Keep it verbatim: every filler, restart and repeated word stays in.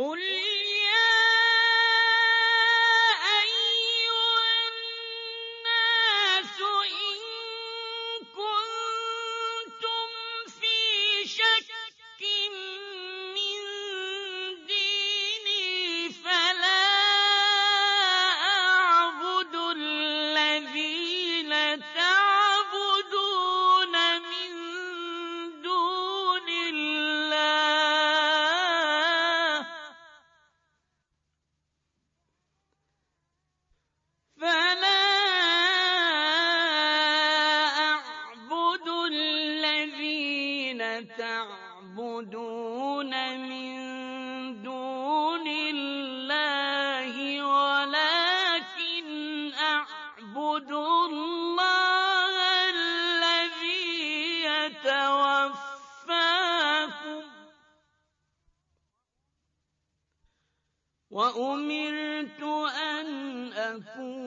قُلْ يَا أَيُّهَا النَّاسُ إِن كُنتُمْ فِي شَكٍّ مِّن دِينِي فَلَا أَعْبُدُ الَّذِينَ تَعْبُدُونَ مِن دُونِ اللَّهِ فَلَا أَعْبُدُ الَّذِينَ تَعْبُدُونَ مِن دُونِ اللَّهِ وَلَٰكِنْ أَعْبُدُ اللَّهَ الَّذِي يَتَوَفَّاكُمْ ۖ وَأُمِرْتُ أَنْ أَكُونَ